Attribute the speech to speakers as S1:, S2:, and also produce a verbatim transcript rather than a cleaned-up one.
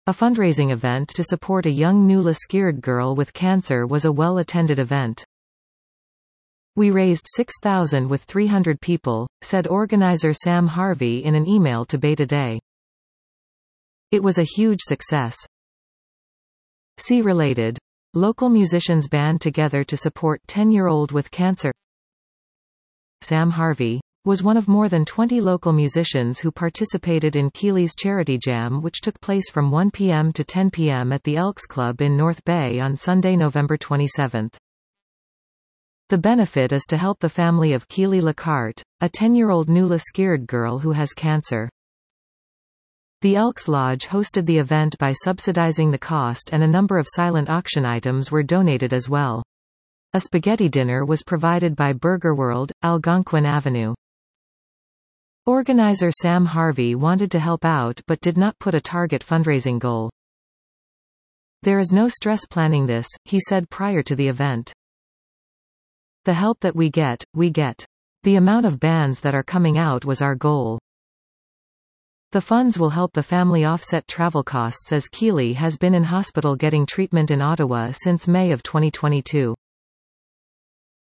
S1: A fundraising event to support a young newly scared girl with cancer was a well-attended event. "We raised six thousand with three hundred people," said organizer Sam Harvey in an email to Beta Day. "It was a huge success." See related. Local musicians band together to support ten-year-old with cancer. Sam Harvey was one of more than twenty local musicians who participated in Keeley's Charity Jam, which took place from one p m to ten p m at the Elks Club in North Bay on Sunday, November twenty-seventh. The benefit is to help the family of Keeley Lacarte, a ten-year-old newly scared girl who has cancer. The Elks Lodge hosted the event by subsidizing the cost, and a number of silent auction items were donated as well. A spaghetti dinner was provided by Burger World, Algonquin Avenue. Organizer Sam Harvey wanted to help out but did not put a target fundraising goal. "There is no stress planning this," he said prior to the event. "The help that we get, we get. The amount of bands that are coming out was our goal. The funds will help the family offset travel costs as Keeley has been in hospital getting treatment in Ottawa since May of twenty twenty-two.